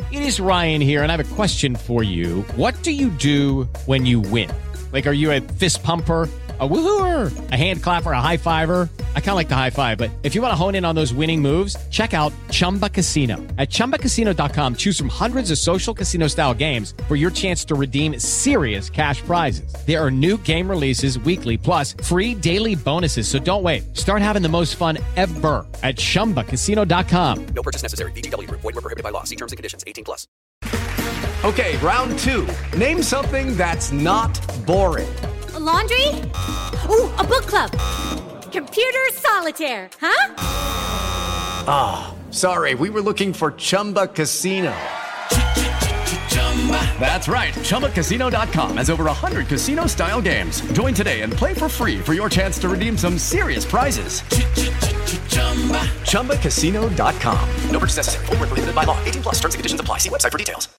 It is Ryan here, and I have a question for you. What do you do when you win? Like, are you a fist pumper, a woohooer, a hand clapper, a high fiver? I kind of like the high five, but if you want to hone in on those winning moves, check out Chumba Casino. At ChumbaCasino.com, choose from hundreds of social casino-style games for your chance to redeem serious cash prizes. There are new game releases weekly, plus free daily bonuses. So don't wait. Start having the most fun ever at ChumbaCasino.com. No purchase necessary. VGW Group. Void where prohibited by law. See terms and conditions. 18+. Okay, round two. Name something that's not boring. A laundry? Ooh, a book club. Computer solitaire, huh? Ah, sorry, we were looking for Chumba Casino. That's right, ChumbaCasino.com has over 100 casino-style games. Join today and play for free for your chance to redeem some serious prizes. ChumbaCasino.com. No purchase necessary. Void where prohibited by law. 18+. Terms and conditions apply. See website for details.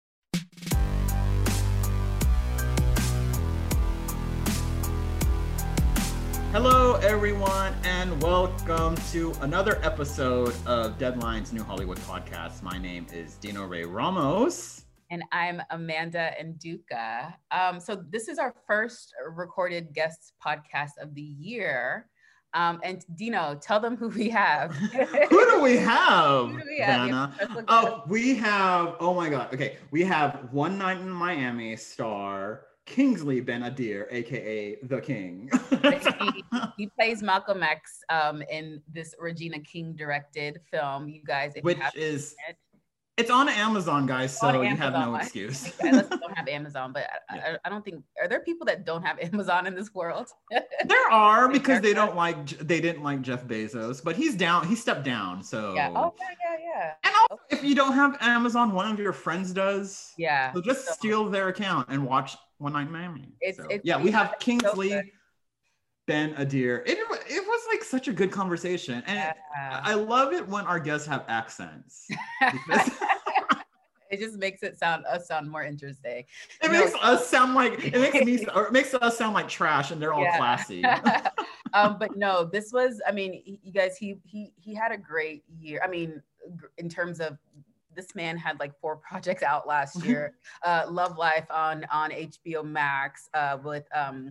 Hello, everyone, and welcome to another episode of Deadline's New Hollywood podcast. My name is Dino Ray Ramos. And I'm Amanda Nduka. So this is our first recorded guest podcast of the year. And Dino, tell them who we have. Who do we have, Vanna? We have, oh my God. Okay, we have One Night in Miami star Kingsley Ben-Adir, aka The King. he plays Malcolm X in this Regina King directed film. You guys, it's on Amazon, guys, so you have no excuse. Unless you don't have Amazon, but I don't think, are there people that don't have Amazon in this world? There are, because they didn't like Jeff Bezos, but he stepped down, so. Yeah, yeah. And also, if you don't have Amazon, one of your friends does. Yeah. So just steal their account and watch One Night in Miami. We have so Kingsley Ben-Adir. It was like such a good conversation, and I love it when our guests have accents. It just makes it sound more interesting. It makes us sound like trash, and they're all classy. But no, this was, I mean, you guys, he had a great year. I mean, in terms of, this man had like 4 projects out last year. Love Life on HBO Max with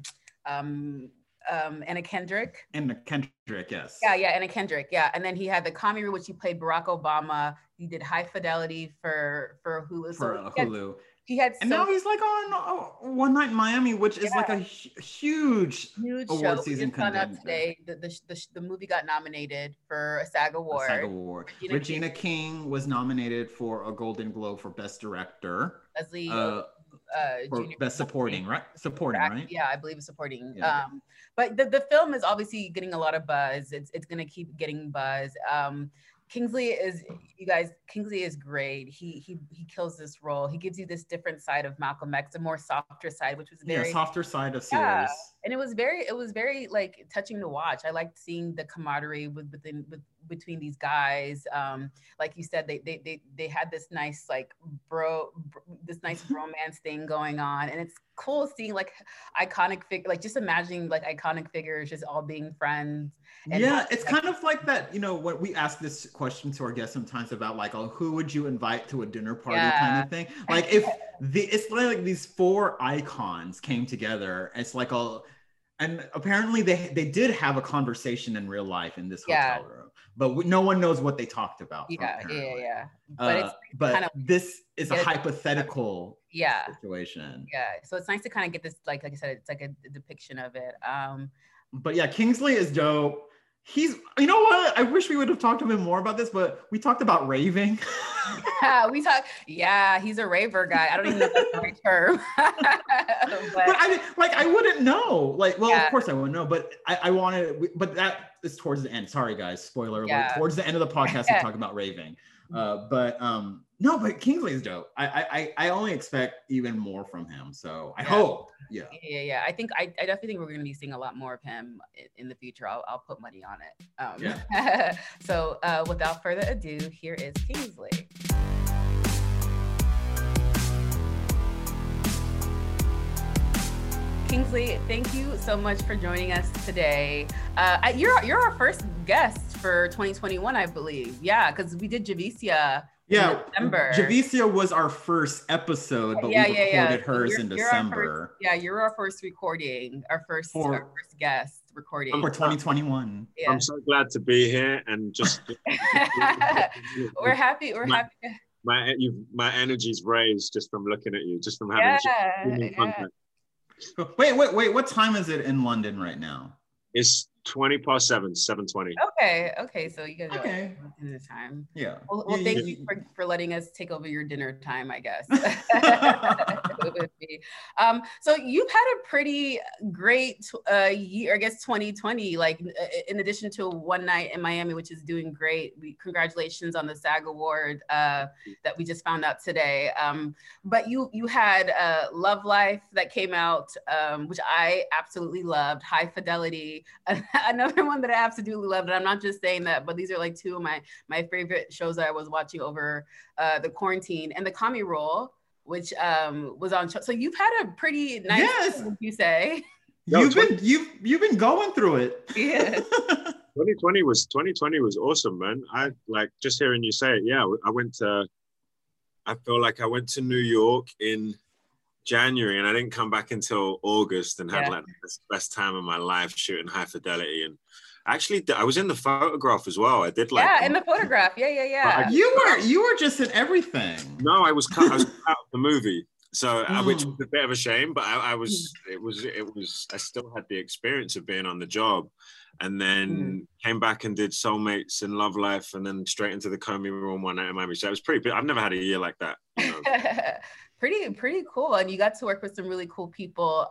Anna Kendrick. Anna Kendrick, yes. Yeah, Anna Kendrick, yeah. And then he had The Comedy, which he played Barack Obama. He did High Fidelity for Hulu. Hulu. And now he's like on One Night in Miami, which is like a huge award show. season contender. Today, the movie got nominated for a SAG Award. Regina King was nominated for a Golden Globe for Best Director. Leslie for Best Supporting, right? Supporting, right? Yeah, I believe it's supporting. Yeah. But the film is obviously getting a lot of buzz. It's going to keep getting buzz. Kingsley is great. He kills this role. He gives you this different side of Malcolm X, a more softer side, which was very softer side of series. Yeah. And it was very like touching to watch. I liked seeing the camaraderie between these guys. Like you said, they had this nice romance thing going on, and it's cool seeing like iconic like just imagining like iconic figures just all being friends. And it's kind of like that, what we ask this question to our guests sometimes about like, who would you invite to a dinner party kind of thing. Like it's like these 4 icons came together. It's like and apparently they did have a conversation in real life in this hotel room, but no one knows what they talked about. Yeah. But this is a hypothetical situation. Yeah. So it's nice to kind of get this, like I said, it's like a depiction of it. But yeah, Kingsley is dope. He's, you know what? I wish we would have talked to him more about this, but we talked about raving. He's a raver guy. I don't even know if that's the right term. but I wouldn't know. Of course I wouldn't know, but I wanted, but that is towards the end. Sorry guys, spoiler alert. Towards the end of the podcast, we talk about raving. But Kingsley is dope. I only expect even more from him. So I hope. Yeah. I definitely think we're going to be seeing a lot more of him in the future. I'll put money on it. So without further ado, here is Kingsley. Kingsley, thank you so much for joining us today. You're our first guest for 2021, I believe. Yeah, because we did Javicia Yeah, December. Javicia was our first episode, but we recorded hers in December. You're our first recording, our first guest recording for 2021. Yeah. I'm so glad to be here and just. We're happy. We're happy. My energy's raised just from looking at you, just from having contact. Wait! What time is it in London right now? It's 7:20. Okay. So you guys are in the time. Yeah. Well, thank you for letting us take over your dinner time, I guess. So you've had a pretty great year, I guess 2020, like in addition to One Night in Miami, which is doing great. Congratulations on the SAG Award that we just found out today. But you had Love Life that came out, which I absolutely loved, High Fidelity. Another one that I absolutely loved, and I'm not just saying that, but these are like two of my favorite shows that I was watching over the quarantine, and The Comedy Role, which was on show. So you've had a pretty nice, would you say? You've been going through it. Yeah. 2020 was awesome, man. I like just hearing you say it. Yeah, I feel like I went to New York in January and I didn't come back until August, and had like the best time of my life shooting High Fidelity. And actually I was in the Photograph as well. I did in the Photograph. Yeah. You were just in everything. No, I was cut out of the movie. So which was a bit of a shame, but it was I still had the experience of being on the job, and then came back and did Soulmates and Love Life, and then straight into the Comedy Room One Night in Miami. So it was pretty. I've never had a year like that. You know? Pretty cool, and you got to work with some really cool people.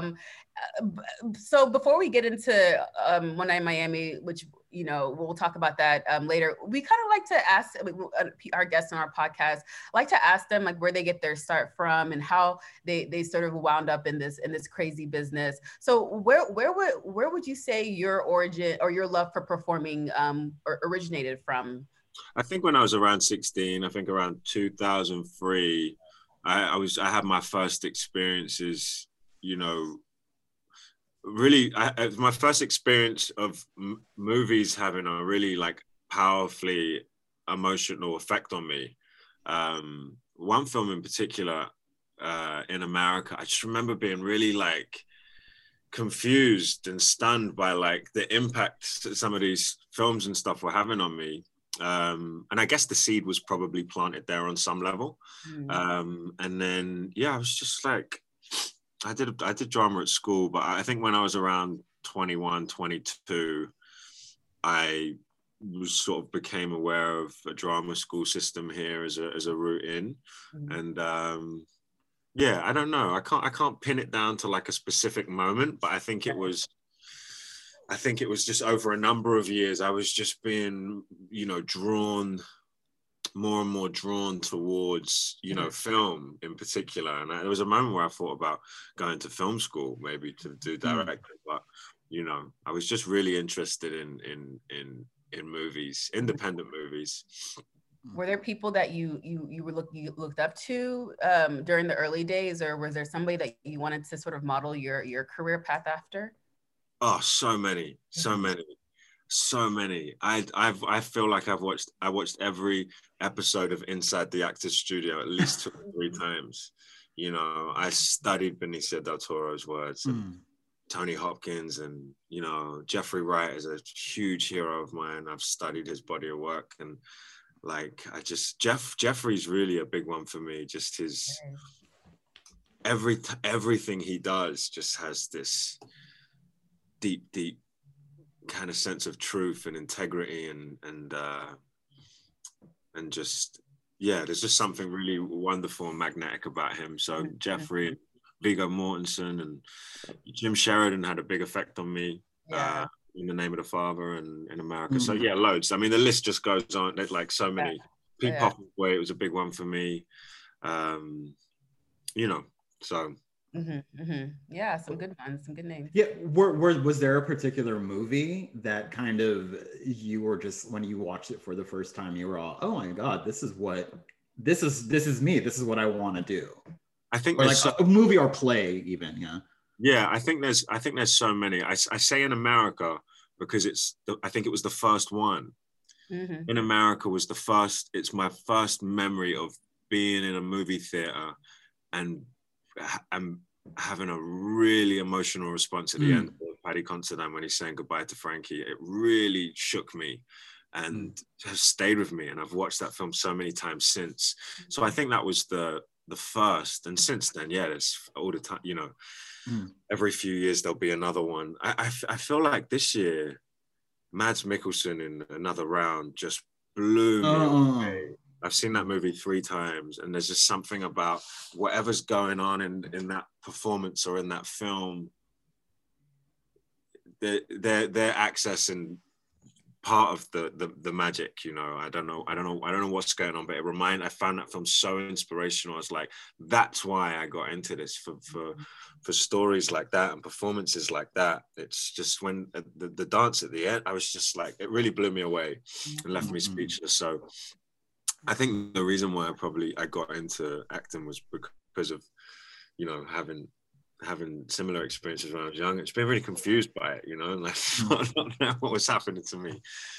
So before we get into One Night in Miami, which we'll talk about that later, we kind of like to ask our guests on our podcast, like to ask them like where they get their start from and how they sort of wound up in this crazy business. So where would you say your origin or your love for performing originated from? I think when I was around 16, I think around 2003. I had my first experiences, really, my first experience of movies having a really like powerfully emotional effect on me. One film in particular in America, I just remember being really like confused and stunned by like the impact that some of these films and stuff were having on me. And I guess the seed was probably planted there on some level. And then, I was just like, I did drama at school, but I think when I was around 21, 22, I sort of became aware of a drama school system here as a route in. And I don't know. I can't pin it down to like a specific moment, but I think it was just over a number of years, I was just being, more and more drawn towards, film in particular. And there was a moment where I thought about going to film school, maybe to do directing, but, I was just really interested in movies, independent movies. Were there people that you looked up to during the early days, or was there somebody that you wanted to sort of model your career path after? Oh, so many. I feel like I watched every episode of Inside the Actors Studio at least 2 or 3 times. I studied Benicio del Toro's words and Tony Hopkins, and Jeffrey Wright is a huge hero of mine. I've studied his body of work, and like Jeffrey's really a big one for me. Just his everything he does just has this deep kind of sense of truth and integrity and just there's just something really wonderful and magnetic about him. So Jeffrey and Viggo Mortensen and Jim Sheridan had a big effect on me in The Name of the Father and in America. So loads. I mean, the list just goes on. There's like so many. Pete Popplewaite was a big one for me. So Yeah, some good ones, some good names. Yeah, was there a particular movie that kind of you were just, when you watched it for the first time, you were all, oh my God, this is me, this is what I want to do? I think or like a movie or play even, Yeah, I think there's so many. I say in America because I think it was the first one. in America was it's my first memory of being in a movie theater and having a really emotional response at the end of Paddy Considine when he's saying goodbye to Frankie. It really shook me and has stayed with me. And I've watched that film so many times since. So I think that was the first. And since then, yeah, it's all the time, you know, every few years there'll be another one. I feel like this year, Mads Mikkelsen in Another Round just blew me away. I've seen that movie 3 times, and there's just something about whatever's going on in that performance or in that film. They're accessing part of the magic, you know. I don't know what's going on, but I found that film so inspirational. I was like, that's why I got into this, for stories like that and performances like that. It's just when the dance at the end, I was just like, it really blew me away and left me speechless. So I think the reason why I got into acting was because of, you know, having similar experiences when I was young. It's been really confused by it, you know, and like not know what was happening to me.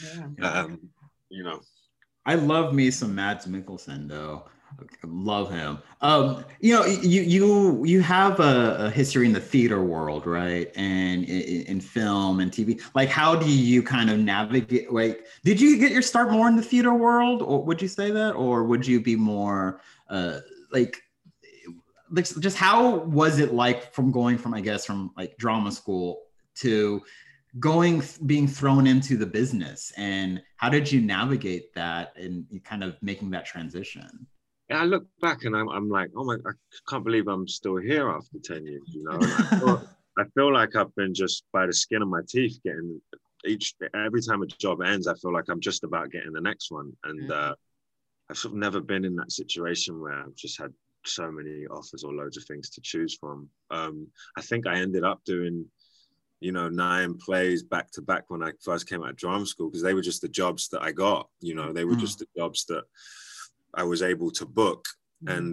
You know, I love me some Mads Mikkelsen though. Love him. You know, you have a history in the theater world, right? And in film and TV. Like, how do you kind of navigate? Like, did you get your start more in the theater world, or would you say that, or would you be more like just how was it like going from like drama school to being thrown into the business, and how did you navigate that and kind of making that transition? I look back and I'm like, oh my, I can't believe I'm still here after 10 years, you know. And I feel like I've been just by the skin of my teeth getting every time a job ends, I feel like I'm just about getting the next one. And I've sort of never been in that situation where I've just had so many offers or loads of things to choose from. I think I ended up doing, you know, 9 plays back to back when I first came out of drama school, because they were just the jobs that I got, you know, they were just the jobs that I was able to book. And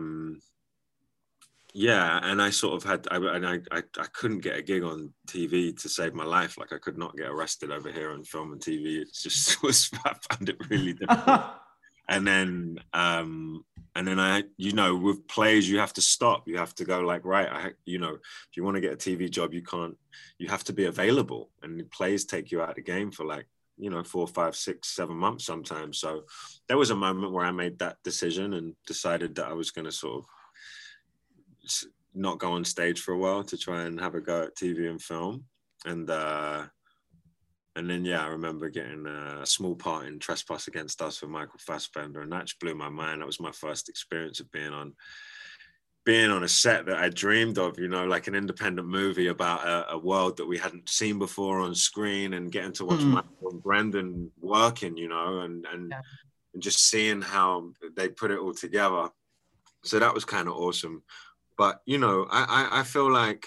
yeah, and I sort of had, I couldn't get a gig on TV to save my life. Like, I could not get arrested over here on film and TV. It's just I found it really difficult. And then I, you know, with plays, you have to stop. You have to go like, right, you know, if you want to get a TV job, you have to be available. And the plays take you out of the game for like, you know, 4, 5, 6, 7 months sometimes. So there was a moment where I made that decision and decided that I was going to sort of not go on stage for a while to try and have a go at TV and film. And then, yeah, I remember getting a small part in Trespass Against Us with Michael Fassbender, and that just blew my mind. That was my first experience of being on a set that I dreamed of, you know, like an independent movie about a world that we hadn't seen before on screen, and getting to watch Michael and Brendan working, you know, and just seeing how they put it all together. So that was kind of awesome. But, you know, I feel like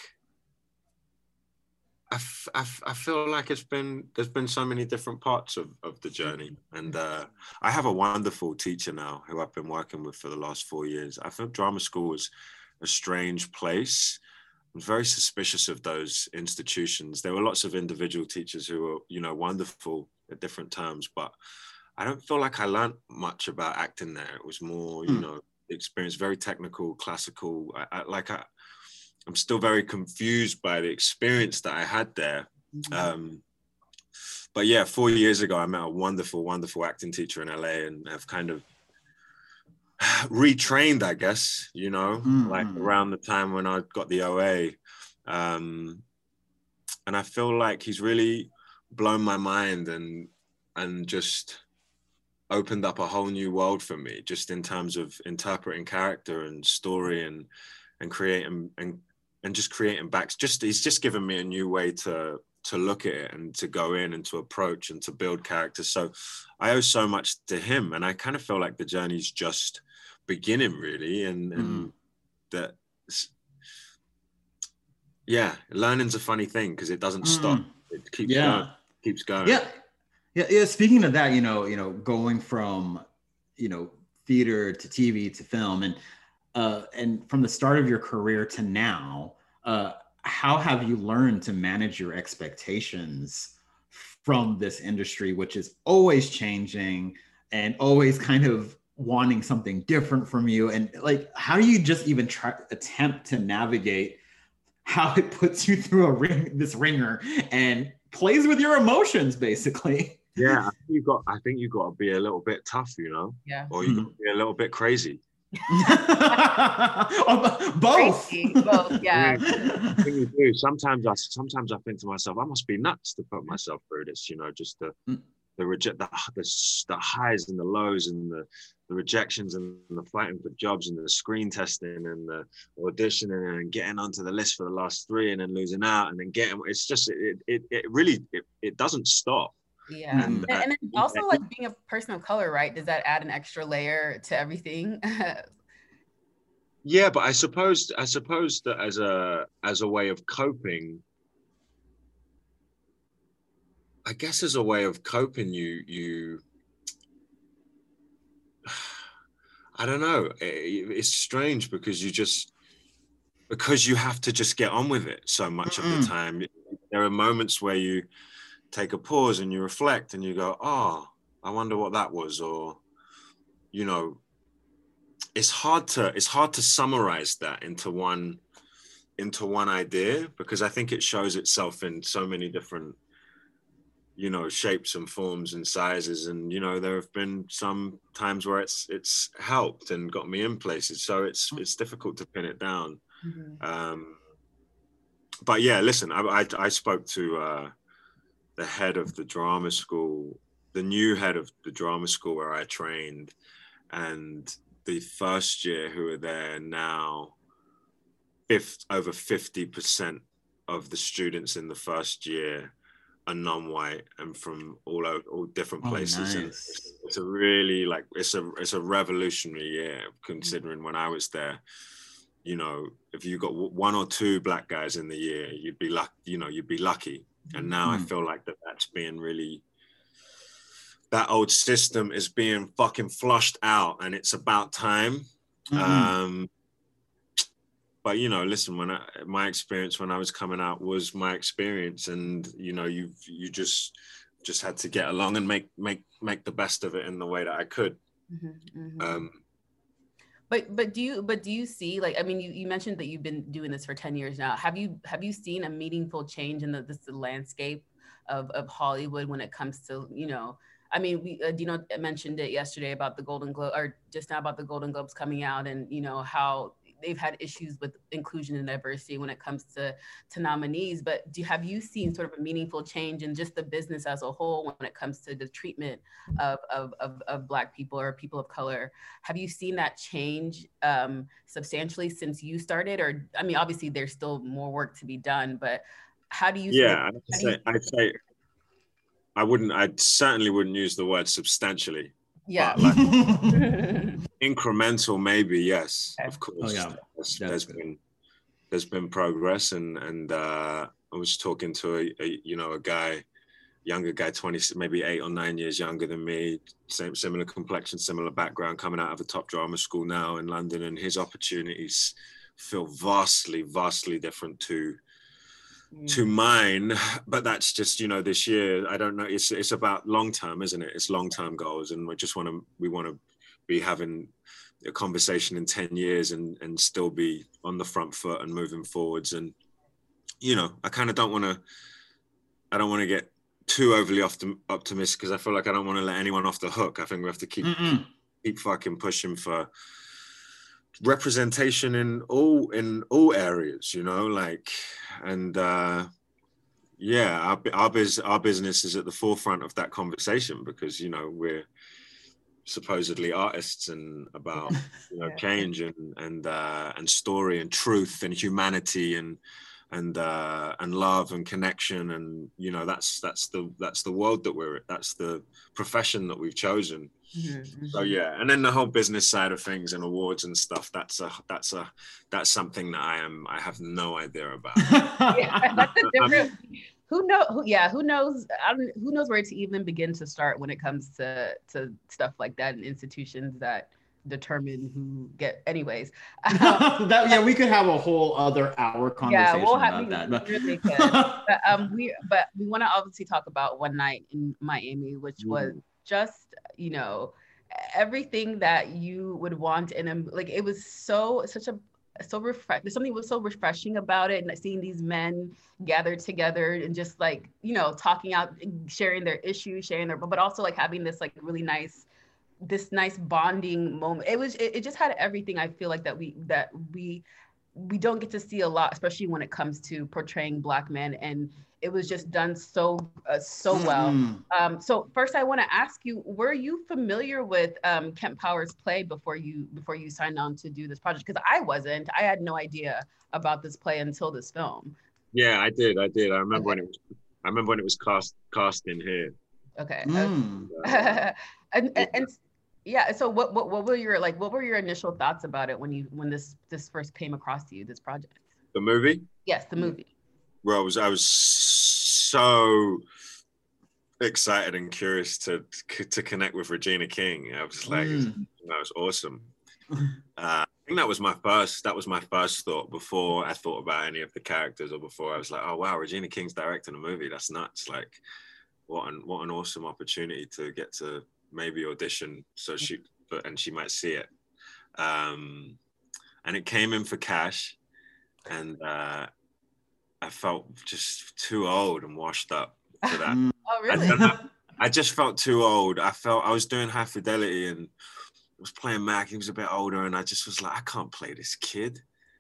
I feel like there's been so many different parts of the journey. And I have a wonderful teacher now who I've been working with for the last 4 years. I feel drama school was a strange place. I'm very suspicious of those institutions. There were lots of individual teachers who were, you know, wonderful at different times, but I don't feel like I learned much about acting there. It was more, you know, experience, very technical, classical. I'm still very confused by the experience that I had there. But yeah, 4 years ago, I met a wonderful, wonderful acting teacher in LA, and have kind of retrained, I guess, you know, like around the time when I got the OA. And I feel like he's really blown my mind and just opened up a whole new world for me, just in terms of interpreting character and story and creating and just creating backs. He's just given me a new way to look at it and to go in and to approach and to build characters. So I owe so much to him, and I kind of feel like the journey's just beginning, really. And that, yeah, learning's a funny thing because it doesn't stop. It keeps going. Yeah. Speaking of that, you know, going from, you know, theater to TV to film, and from the start of your career to now, how have you learned to manage your expectations from this industry, which is always changing and always kind of wanting something different from you. And like, how do you just even attempt to navigate how it puts you through this ringer and plays with your emotions, basically? Yeah, I think you got to be a little bit tough, you know? Yeah. Or you got to be a little bit crazy. Both. Crazy. Both, yeah. I think you do. Sometimes I think to myself, I must be nuts to put myself through this, you know, just the highs and the lows and the rejections and the fighting for jobs and the screen testing and the auditioning and getting onto the list for the last 3 and then losing out and then it's just it really doesn't stop. Yeah. And also like being a person of color, right? Does that add an extra layer to everything? Yeah, but I suppose that as a way of coping, I guess as a way of coping, you I don't know. It's strange because you have to just get on with it so much of the time. There are moments where you take a pause and you reflect and you go, oh, I wonder what that was. Or, you know, it's hard to summarize that into one idea, because I think it shows itself in so many different, you know, shapes and forms and sizes. And, you know, there have been some times where it's helped and got me in places. So it's difficult to pin it down. Mm-hmm. But yeah, listen, I spoke to the head of the drama school, the new head of the drama school where I trained, and the first year who are there now, over 50% of the students in the first year are non-white and from all different places. Nice. And it's a really it's a revolutionary year, considering when I was there, you know, if you got 1 or 2 black guys in the year, you'd be lucky. And now I feel like that's being really, that old system is being fucking flushed out, and it's about time. But you know, listen, my experience when I was coming out was my experience, and you know, you just had to get along and make the best of it in the way that I could. But do you see, like, I mean, you mentioned that you've been doing this for 10 years now. Have you seen a meaningful change in the landscape of Hollywood when it comes to, you know, I mean, we Dino mentioned it yesterday about the Golden Globe, or just now about the Golden Globes coming out, and you know how they've had issues with inclusion and diversity when it comes to nominees. But have you seen sort of a meaningful change in just the business as a whole when it comes to the treatment of Black people or people of color? Have you seen that change substantially since you started? Or, I mean, obviously there's still more work to be done, but how do you? Yeah, I'd say I certainly wouldn't use the word substantially. Yeah. Like, incremental, maybe, yes, of course. There's been progress, and I was talking to a younger guy, 20, maybe 8 or 9 years younger than me, similar complexion, similar background, coming out of a top drama school now in London, and his opportunities feel vastly different to mine. But that's just, you know, this year, I don't know, it's about long term, isn't it? It's long term goals, and we want to be having a conversation in 10 years and still be on the front foot and moving forwards. And, you know, I don't want to get too overly optimistic, because I feel like I don't want to let anyone off the hook. I think we have to keep fucking pushing for representation in all areas, you know, like, and yeah, our business is at the forefront of that conversation, because, you know, we're supposedly artists and about, you know, change and story and truth and humanity and love and connection, and, you know, that's the world that we're, that's the profession that we've chosen. So yeah, and then the whole business side of things and awards and stuff, that's something that I have no idea about. Yeah, that's a different. Who knows where to even begin to start when it comes to stuff like that in institutions that determine who get. Anyways, We could have a whole other hour conversation about that. But really could. but we want to obviously talk about One Night in Miami, which was just, you know, everything that you would want in a, like, it was so refreshing. Something was so refreshing about it, and seeing these men gathered together and just, like, you know, talking out, sharing their issues, but also like having this like really nice bonding moment. It just had everything. I feel like that we don't get to see a lot, especially when it comes to portraying Black men, and it was just done so well. So first, I want to ask you: were you familiar with Kemp Powers' play before you signed on to do this project? Because I wasn't. I had no idea about this play until this film. Yeah, I did. I remember when it was cast in here. Okay. And yeah. So what were your initial thoughts about it when this first came across to you, this project? The movie? Yes, the movie. Well, I was so excited and curious to connect with Regina King. I was like, that was awesome. I think that was my first thought before I thought about any of the characters, or before I was like, oh wow, Regina King's directing a movie. That's nuts. Like, what an awesome opportunity to get to maybe audition and she might see it. And it came in for cash, and I felt just too old and washed up for that. Oh, really? I just felt too old. I was doing High Fidelity and was playing Mac. He was a bit older, and I just was like, I can't play this kid.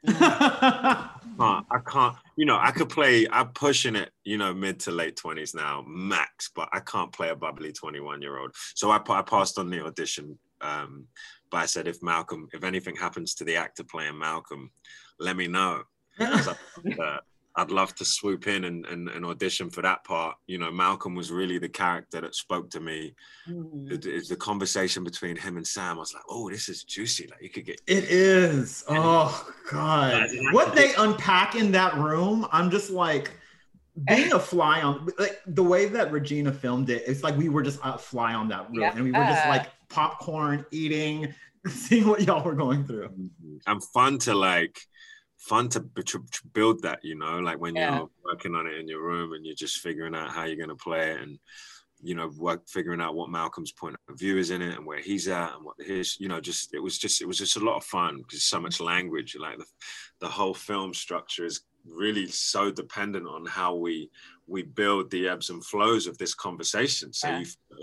I can't, you know, I'm pushing it, you know, mid to late 20s now, max, but I can't play a bubbly 21-year-old. So I passed on the audition, but I said, if anything happens to the actor playing Malcolm, let me know. I'd love to swoop in and audition for that part. You know, Malcolm was really the character that spoke to me. The conversation between him and Sam, I was like, oh, this is juicy. Like, you could get... It is. Oh, God. What they unpack in that room, I'm just like, being a fly on... Like, the way that Regina filmed it, it's like we were just a fly on that room. And we were just like popcorn, eating, seeing what y'all were going through. And fun to build that, you know, like when you're working on it in your room and you're just figuring out how you're going to play it, and, you know, figuring out what Malcolm's point of view is in it and where he's at and what his, you know, it was just a lot of fun because so much language. Like the whole film structure is really so dependent on how we build the ebbs and flows of this conversation. So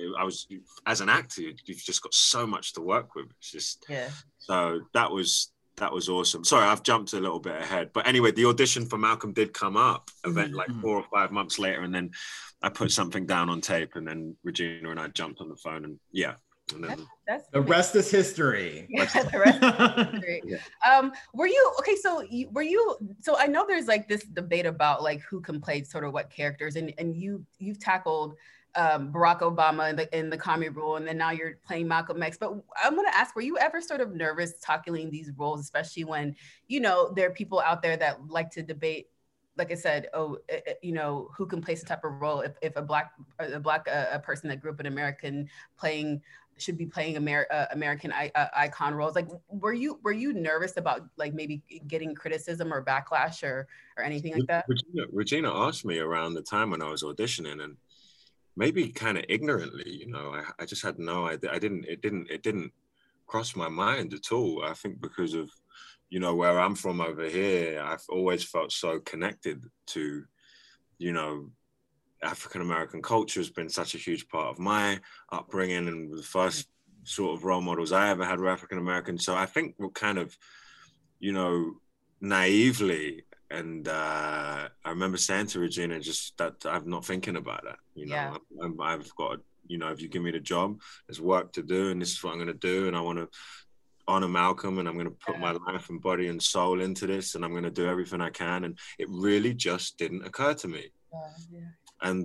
as an actor, you've just got so much to work with. It's just, so that was awesome. Sorry, I've jumped a little bit ahead. But anyway, the audition for Malcolm did come up like 4 or 5 months later. And then I put something down on tape, and then Regina and I jumped on the phone, and And then the rest is history. Yeah, the rest is history. Were you, okay, so I know there's like this debate about like who can play sort of what characters, and you've tackled Barack Obama in the Comedy Rule, and then now you're playing Malcolm X. But I'm going to ask, were you ever sort of nervous tackling these roles, especially when, you know, there are people out there that like to debate, like I said, you know, who can play some type of role, if a black person that grew up in America should be playing American icon roles. Like, were you nervous about like maybe getting criticism or backlash or anything like that? Regina asked me around the time when I was auditioning, and maybe kind of ignorantly, you know, I just had no idea. It didn't cross my mind at all. I think because of, you know, where I'm from over here, I've always felt so connected to, you know, African-American culture has been such a huge part of my upbringing, and the first sort of role models I ever had were African-American. So I think we're kind of, you know, naively, and I remember saying to Regina just that I'm not thinking about that. You know, I've got, you know, if you give me the job, there's work to do, and this is what I'm going to do, and I want to honor Malcolm, and I'm going to put my life and body and soul into this, and I'm going to do everything I can. And it really just didn't occur to me. And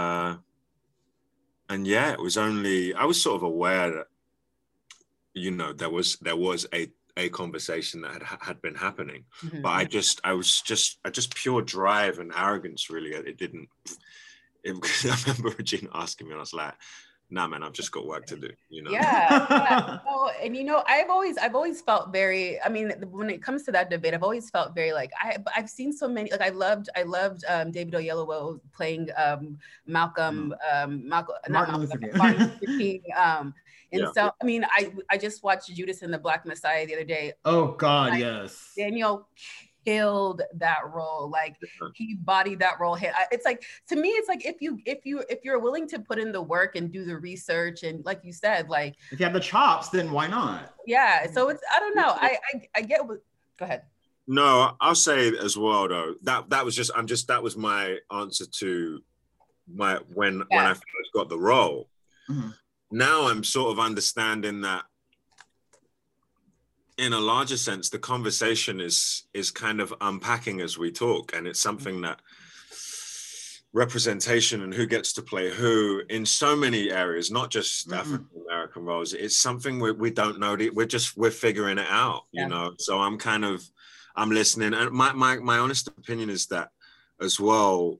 yeah, it was only, I was sort of aware that, you know, there was a conversation that had been happening, but I just pure drive and arrogance, really. I remember Regina asking me, and I was like, nah, man, I've just got work to do, you know? Yeah. Oh, and I've always felt very, I mean, when it comes to that debate, I've always felt very like, I've seen so many, like I loved David Oyelowo playing Malcolm, Martin Luther King. And so, I mean, I just watched Judas and the Black Messiah the other day. Oh God, yes. Daniel killed that role. Like he bodied that role. It's like, to me, it's like if you're willing to put in the work and do the research, and like you said, like if you have the chops, then why not? Yeah. So it's, I don't know. I get what, go ahead. No, I'll say as well though, that was my answer to when I first got the role. Mm-hmm. Now I'm sort of understanding that in a larger sense, the conversation is kind of unpacking as we talk. And it's something that representation and who gets to play who in so many areas, not just African American roles, it's something we don't know. We're figuring it out, you know? So I'm listening. And my honest opinion is that as well,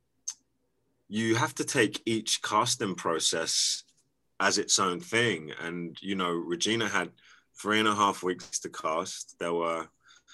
you have to take each casting process as its own thing. And, you know, Regina had 3.5 weeks to cast. There were,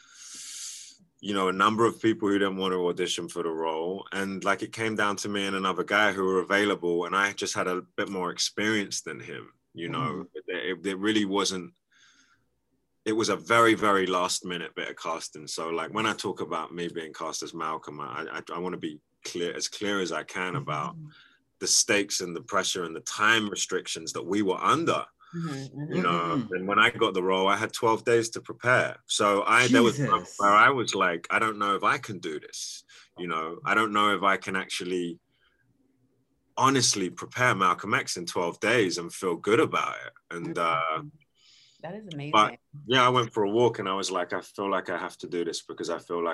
you know, a number of people who didn't want to audition for the role. And like, it came down to me and another guy who were available. And I just had a bit more experience than him, you know. It really wasn't, it was a very, very last minute bit of casting. So like, when I talk about me being cast as Malcolm, I want to be clear as I can about the stakes and the pressure and the time restrictions that we were under. You know, and when I got the role, I had 12 days to prepare. So there was times where I was like, I don't know if I can do this. You know, I don't know if I can actually honestly prepare Malcolm X in 12 days and feel good about it. And that is amazing. But yeah, I went for a walk and I was like, I feel like I have to do this because I feel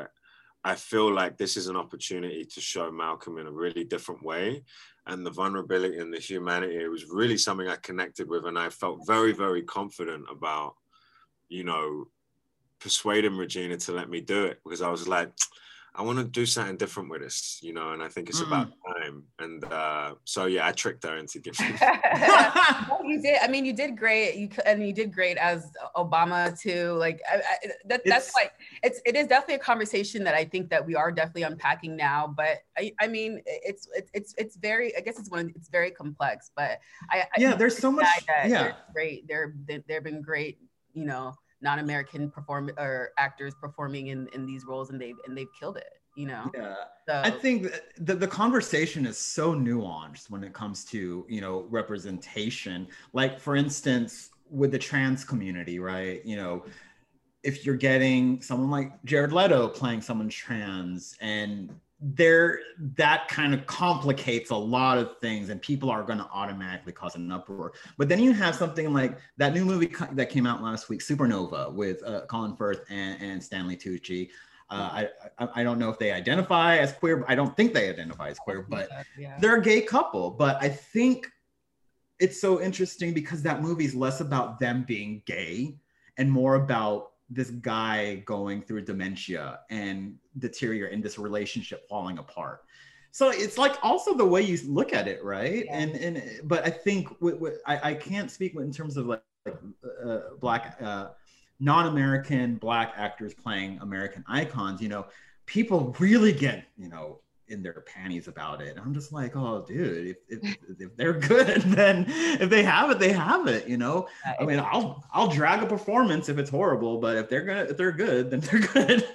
like this is an opportunity to show Malcolm in a really different way. And the vulnerability and the humanity, it was really something I connected with. And I felt very, very confident about, you know, persuading Regina to let me do it, because I was like, I want to do something different with this, you know, and I think it's about time. And so, yeah, I tricked her into giving me. You did. I mean, you did great. You did great as Obama too. Like that's like, it is definitely a conversation that I think that we are definitely unpacking now. But I mean, it's very, I guess it's very complex. But there's so much. They're great. They've been great, you know, non-American actors performing in these roles, and they've killed it, you know. So, I think the conversation is so nuanced when it comes to, you know, representation. Like, for instance, with the trans community, right? You know, if you're getting someone like Jared Leto playing someone trans, and that kind of complicates a lot of things, and people are going to automatically cause an uproar. But then you have something like that new movie that came out last week, Supernova, with Colin Firth and Stanley Tucci. I don't know if they identify as queer. I don't think they identify as queer, but they're a gay couple. But I think it's so interesting because that movie is less about them being gay and more about this guy going through dementia and deteriorating, this relationship falling apart. So it's like also the way you look at it, right? And but I think I can't speak in terms of like Black non-American Black actors playing American icons. You know, people really get, you know, in their panties about it. I'm just like, oh, dude, if they're good, then if they have it, they have it. You know, I mean, I'll drag a performance if it's horrible, but if they're good, then they're good.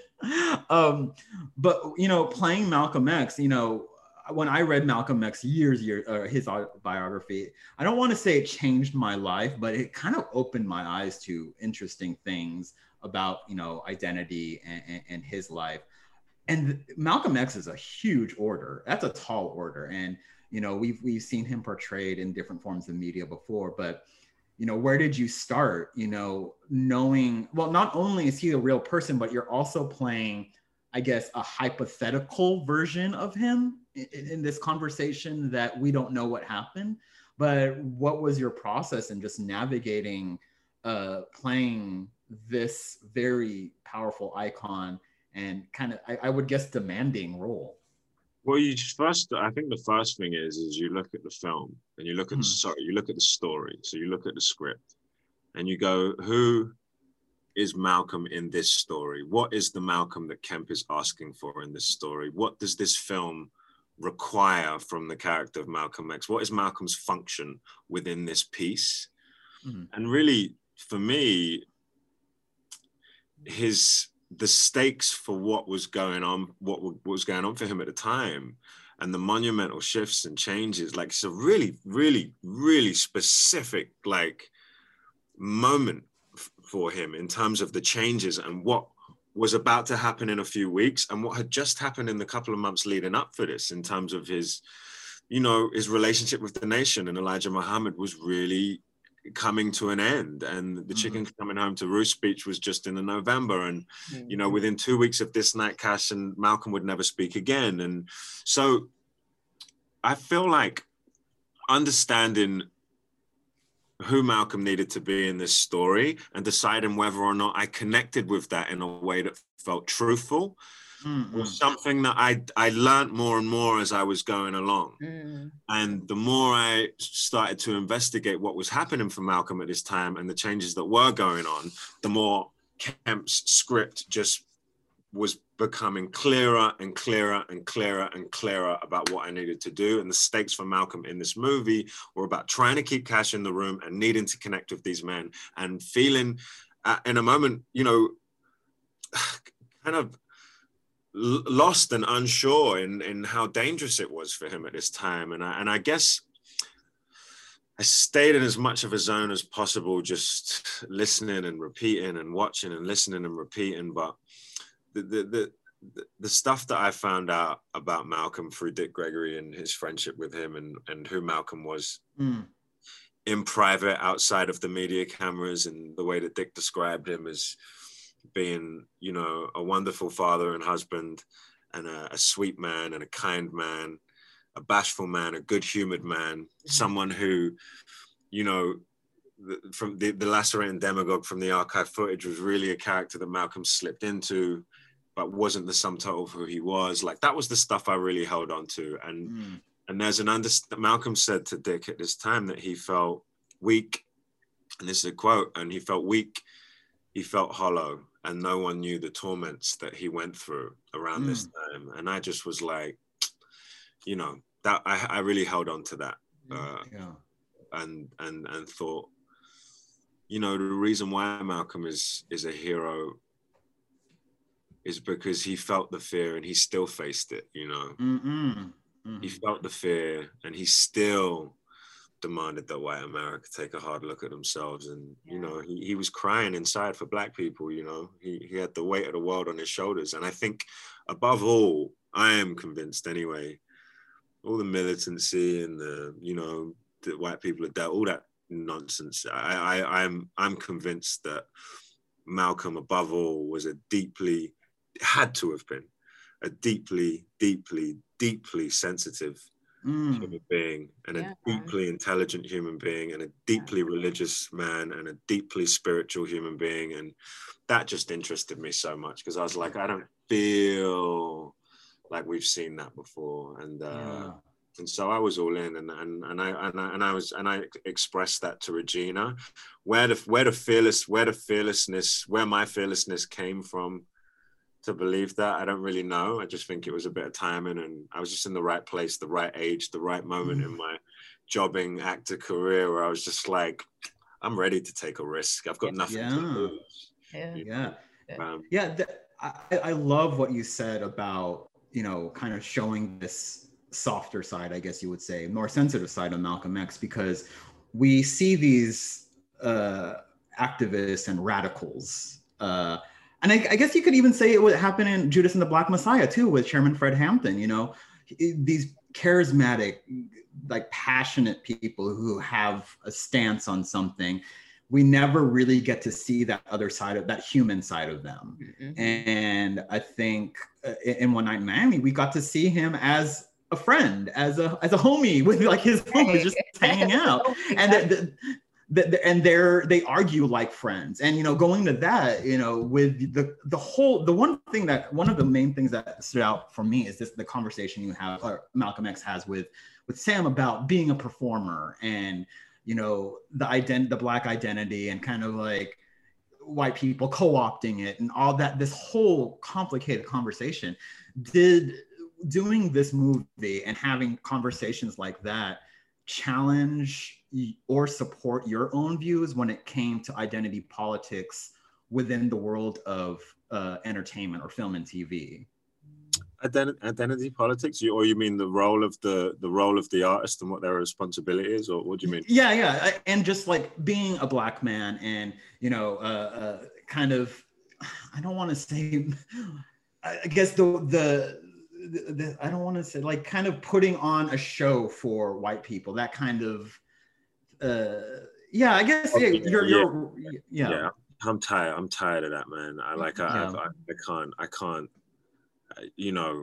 But you know, playing Malcolm X, you know, when I read Malcolm X his biography, I don't want to say it changed my life, but it kind of opened my eyes to interesting things about, you know, identity and his life. And Malcolm X is a huge order. That's a tall order. And, you know, we've seen him portrayed in different forms of media before, but, you know, where did you start, you know, knowing, well, not only is he a real person, but you're also playing, I guess, a hypothetical version of him in this conversation that we don't know what happened. But what was your process in just navigating, playing this very powerful icon and kind of, I would guess, demanding role? Well, I think the first thing is you look at the film and you look at you look at the story. So you look at the script and you go, who is Malcolm in this story? What is the Malcolm that Kemp is asking for in this story? What does this film require from the character of Malcolm X? What is Malcolm's function within this piece? And really, for me, the stakes for what was going on for him at the time, and the monumental shifts and changes, like it's a really, really, really specific like moment for him in terms of the changes and what was about to happen in a few weeks and what had just happened in the couple of months leading up for this, in terms of his, his relationship with the nation. And Elijah Muhammad was really coming to an end, and the Chickens Coming Home to Roost speech was just in the November, and within 2 weeks of this night, Cash and Malcolm would never speak again. And so I feel like understanding who Malcolm needed to be in this story and deciding whether or not I connected with that in a way that felt truthful was something that I learned more and more as I was going along. And the more I started to investigate what was happening for Malcolm at this time and the changes that were going on, the more Kemp's script just was becoming clearer and clearer and clearer and clearer about what I needed to do. And the stakes for Malcolm in this movie were about trying to keep Cash in the room and needing to connect with these men and feeling in a moment, kind of lost and unsure in how dangerous it was for him at this time. And I guess I stayed in as much of a zone as possible, just listening and repeating and watching and listening and repeating. But the stuff that I found out about Malcolm through Dick Gregory and his friendship with him and who Malcolm was in private, outside of the media cameras, and the way that Dick described him as being, a wonderful father and husband, and a sweet man and a kind man, a bashful man, a good-humored man, someone who, from the lacerating demagogue from the archive footage was really a character that Malcolm slipped into, but wasn't the sum total of who he was. Like, that was the stuff I really held on to. And there's Malcolm said to Dick at this time that he felt weak, and this is a quote, and he felt weak, he felt hollow, and no one knew the torments that he went through around this time. And I just was like, that I really held on to that. And thought, the reason why Malcolm is a hero is because he felt the fear and he still faced it, He felt the fear and he still demanded that white America take a hard look at themselves. And, he was crying inside for Black people, he had the weight of the world on his shoulders. And I think above all, I am convinced anyway, all the militancy and that white people are dead, all that nonsense. I'm convinced that Malcolm above all was had to have been a deeply, deeply, deeply sensitive human being, and a deeply intelligent human being, and a deeply religious man, and a deeply spiritual human being. And that just interested me so much, because I was like, I don't feel like we've seen that before. And so I was all in, and I expressed that to Regina. Where my fearlessness came from to believe that, I don't really know. I just think it was a bit of timing, and I was just in the right place, the right age, the right moment in my jobbing actor career, where I was just like, I'm ready to take a risk. I've got nothing to lose. I love what you said about, kind of showing this softer side, I guess you would say, more sensitive side of Malcolm X, because we see these activists and radicals, and I guess you could even say it would happen in Judas and the Black Messiah too, with Chairman Fred Hampton. These charismatic, like passionate people who have a stance on something. We never really get to see that other side of that human side of them. And I think in One Night in Miami, we got to see him as a friend, as a homie with like his homies, just hanging out. And and they argue like friends. And, you know, going to that, you know, with one of the main things that stood out for me is the conversation you have, or Malcolm X has with Sam about being a performer, and, you know, the Black identity, and kind of like white people co-opting it, and all that, this whole complicated conversation. Did doing this movie and having conversations like that challenge or support your own views when it came to identity politics within the world of entertainment or film and TV? Identity politics, or you mean the role of the artist and what their responsibility is, or what do you mean? Yeah, and just like being a Black man, and, you know, kind of, I don't want to say, I guess the I don't want to say, like, kind of putting on a show for white people, that kind of, I guess, yeah. I'm tired of that, man. I can't, you know,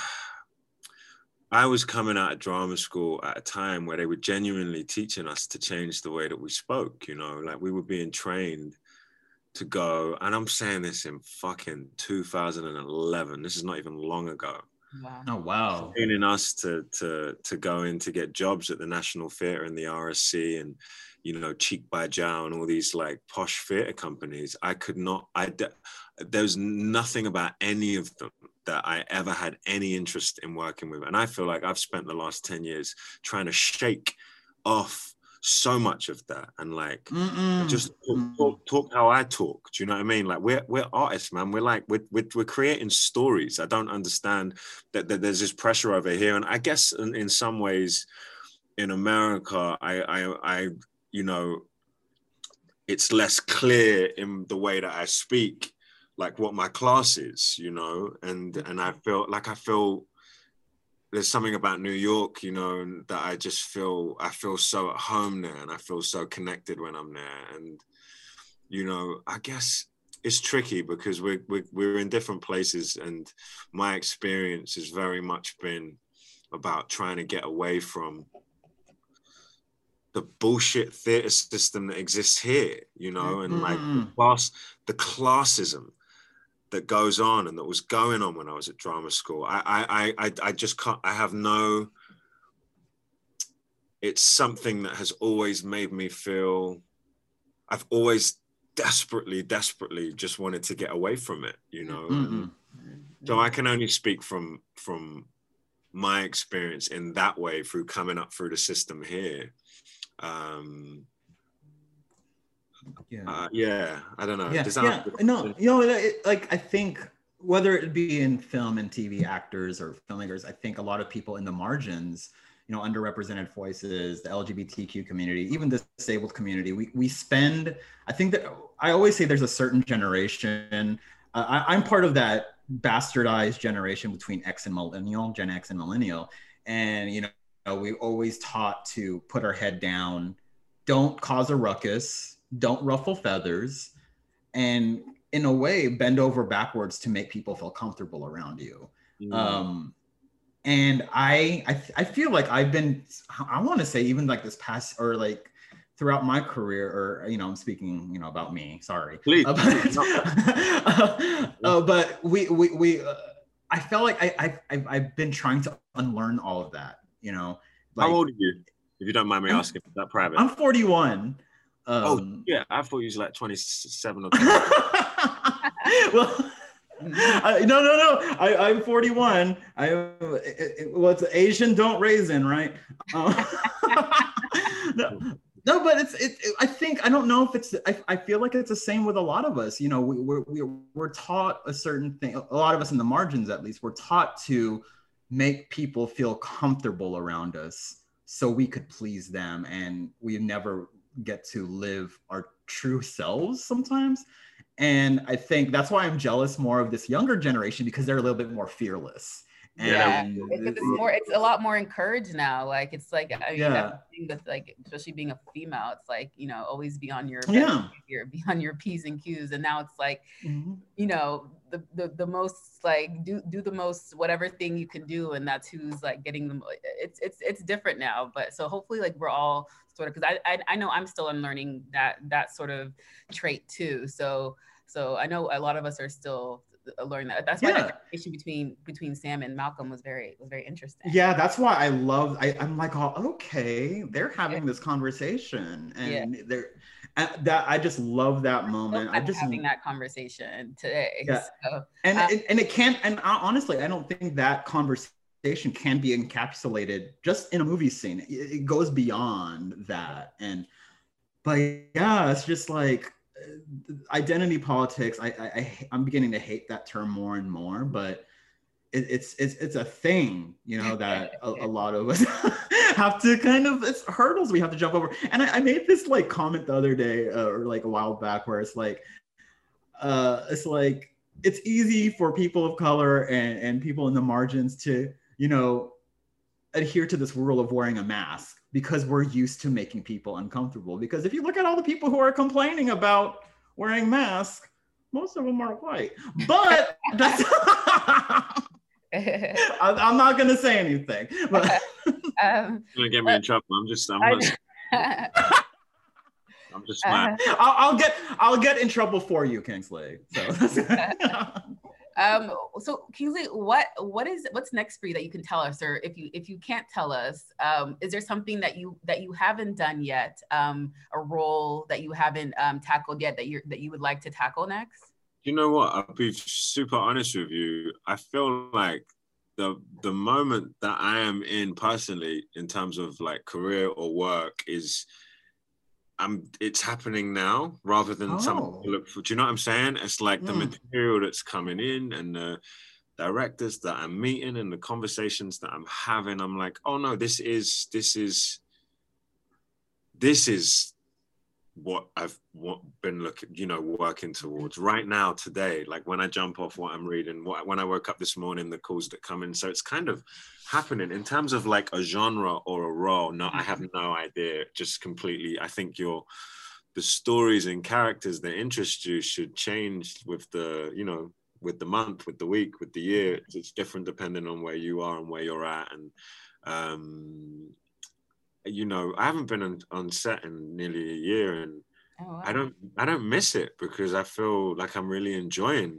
I was coming out of drama school at a time where they were genuinely teaching us to change the way that we spoke, you know, like we were being trained to go, and I'm saying this in fucking 2011, this is not even long ago. Wow. Oh, wow. Training us to go in to get jobs at the National Theatre and the RSC, and, you know, Cheek by Jowl and all these like posh theatre companies. There's nothing about any of them that I ever had any interest in working with. And I feel like I've spent the last 10 years trying to shake off so much of that, and like just talk how I talk. Do you know what I mean? Like we're artists, man. We're like we're creating stories. I don't understand that there's this pressure over here, and I guess in some ways in America, I you know, it's less clear in the way that I speak, like what my class is, you know, and I feel there's something about New York, you know, that I feel so at home there, and I feel so connected when I'm there. And, you know, I guess it's tricky because we're in different places, and my experience has very much been about trying to get away from the bullshit theater system that exists here, you know, and like the classism that goes on and that was going on when I was at drama school. I just can't, it's something that has always made me feel, I've always desperately just wanted to get away from it, you know? So I can only speak from my experience in that way through coming up through the system here. I don't know. No, you know, like I think whether it be in film and TV actors or filmmakers, I think a lot of people in the margins, you know, underrepresented voices, the LGBTQ community, even the disabled community, we spend, I think that I always say there's a certain generation. I'm part of that bastardized generation between X and millennial, Gen X and millennial. And, you know, we always taught to put our head down, don't cause a ruckus, don't ruffle feathers, and in a way bend over backwards to make people feel comfortable around you. And I feel like I've been, I want to say even like this past, or like throughout my career, or, you know, I'm speaking, you know, about me, sorry. Please. But I felt like I've been trying to unlearn all of that, you know. Like, how old are you? If you don't mind me asking, is that private? I'm 41. Yeah, I thought you was like 27 or 20. Well, no. I'm 41. What's Asian don't raisin, right? No, but I think, I don't know if it's, I feel like it's the same with a lot of us. You know, we're taught a certain thing. A lot of us in the margins, at least, we're taught to make people feel comfortable around us so we could please them, and we never get to live our true selves sometimes. And I think that's why I'm jealous more of this younger generation, because they're a little bit more fearless. And it's a lot more encouraged now. Like, it's like, I mean, that thing with, like, especially being a female, it's like, you know, always be on your be on your P's and Q's. And now it's like, you know, the most like do the most whatever thing you can do, and that's who's like getting them. It's different now, but so hopefully like we're all sort of, because I know I'm still unlearning that sort of trait too. So I know a lot of us are still learning that. That's why the conversation between Sam and Malcolm was very interesting. Yeah, that's why I'm like, oh, okay, they're having this conversation, and that I just love that moment. I just having that conversation today. Yeah. So, and it can't. And honestly, I don't think that conversation can be encapsulated just in a movie scene. It goes beyond that. But yeah, it's just like identity politics. I'm beginning to hate that term more and more, but it's a thing, that a lot of us have to kind of, it's hurdles we have to jump over. And I made this like comment the other day or like a while back where it's like it's easy for people of color and people in the margins to adhere to this rule of wearing a mask because we're used to making people uncomfortable. Because if you look at all the people who are complaining about wearing masks, most of them are white. But that's I'm not gonna say anything. But gonna get me in trouble. I'm just mad. I'll get in trouble for you, Kingsley. So Kingsley, what's next for you that you can tell us, or if you can't tell us, is there something that you haven't done yet, a role that you haven't tackled yet that you would like to tackle next? You know what? I'll be super honest with you. I feel like the moment that I am in personally, in terms of like career or work, is it's happening now rather than something to look for. Do you know what I'm saying? It's like the material that's coming in and the directors that I'm meeting and the conversations that I'm having. I'm like, oh no, this is what I've been working towards right now, today. Like when I jump off what I'm reading, when I woke up this morning, the calls that come in. So it's kind of happening in terms of like a genre or a role. No, I have no idea. Just completely. I think the stories and characters that interest you should change with the month, with the week, with the year. It's different depending on where you are and where you're at. And, I haven't been on set in nearly a year, and I don't miss it because I feel like I'm really enjoying